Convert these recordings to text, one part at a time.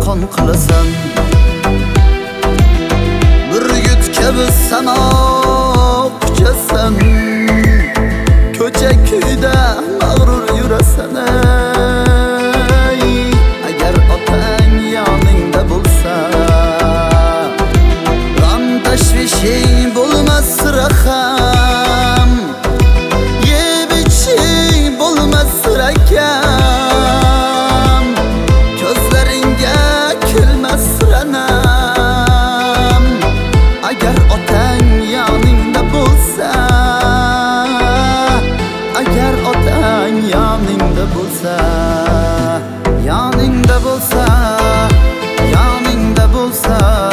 talqon qilasan. Burgut kabi samo quchasan. Ko'cha kuyda mag'rur yurasan. Agar otang yoningda bo'lsa, g'am tashvishing bo'lmas raham, yeb iching bo'lmas rakam, ko'zlaringga kelmas ranam. Agar otang yoningda bo'lsa, agar otang yoningda bo'lsa, yoningda bo'lsa, yoningda bo'lsa,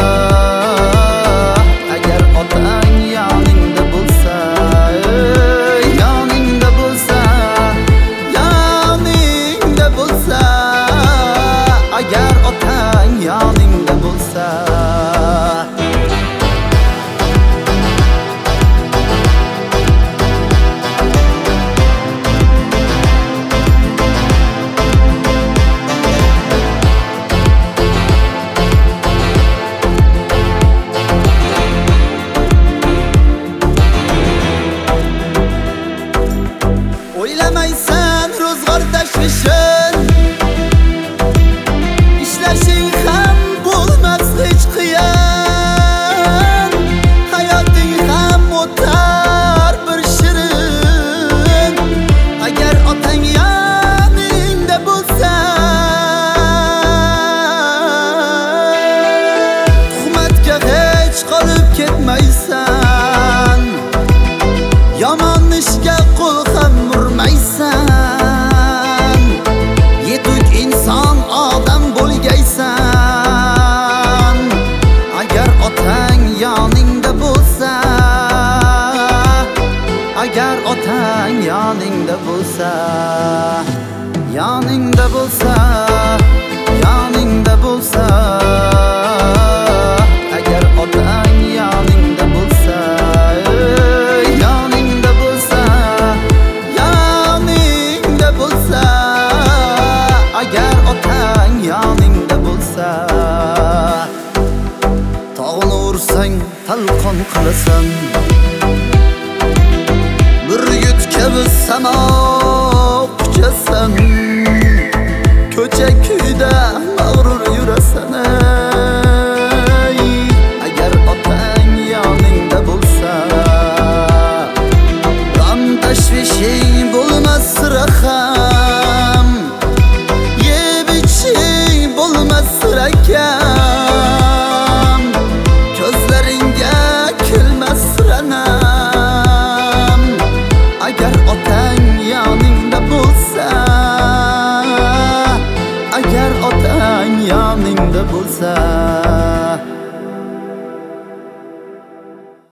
agar otang yoningda bo'lsa, yoningda bo'lsa, yoningda bo'lsa, agar otang yoningda bo'lsa. O'ylamaysan ro'zg'or tashvishin, ishlashing ham bo'lmas hech qiyin, hayoting ham o'tar bir shirin. Agar otang yoningda bo'lsa, tuhmatga hech qolib ketmaysan, yomon ishga qo'l ham urmaysan, yetuk inson odam bo'lgaysan. Agar otang yoningda bo'lsa, agar otang yoningda bo'lsa, yoningda bo'lsa, yoningda bo'lsa, agar otang yoningda bo'lsa, yoningda bo'lsa, yoningda bo'lsa, agar otang yoningda bo'lsa. Tog'ni ursang talqon qilasan, burgut kabi samo quchasan. Ko'cha kuyda mag'rur yurasan. Agar otang yoningda bo'lsa, g'am tashvishing bo'lmas raham, yeb iching bo'lmas rakam, ko'zlaringga kelmas ranam. Agar otang yoningda bo'lsa, agar otang yoningda bo'lsa.